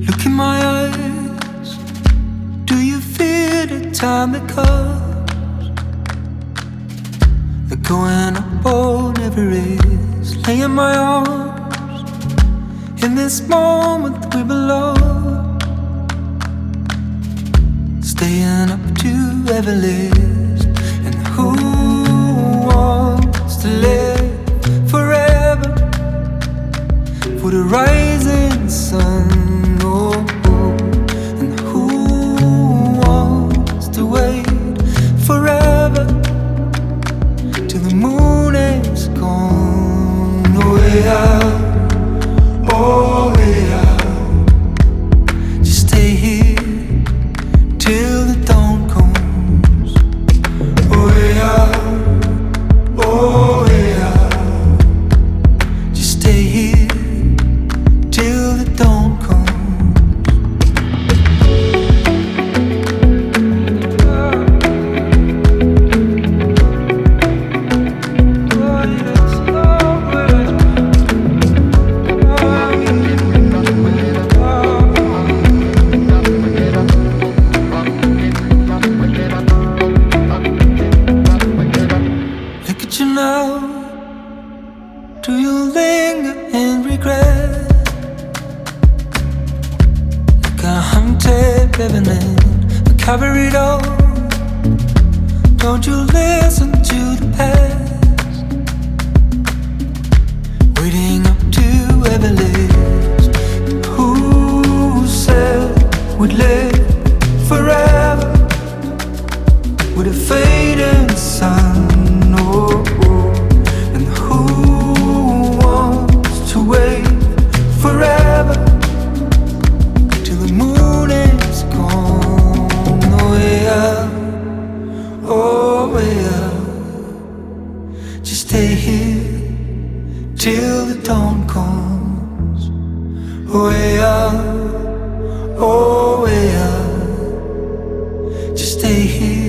Look in my eyes. Do you feel the time that comes? The going up all never is. Lay in my arms. In this moment we belong. Staying up to ever list. And who wants to live forever for the rising sun? Oh, oh. And who wants to wait forever till the moon is gone? Oh, way out, oh, way out. Just stay here till the dawn comes. Oh, way out, oh, way out. Just stay here till the dawn comes. Look at you now. Do you linger in regret? Like a hunted revenant, I cover it all. Don't you listen to the past, waiting up to ever list. Who said we'd live forever with a fading sun? Oh, oh. And who wants to wait forever till the moon is gone? Oh, way out, oh, way out. Just stay here till the dawn comes. Way out, oh, way out. Just stay here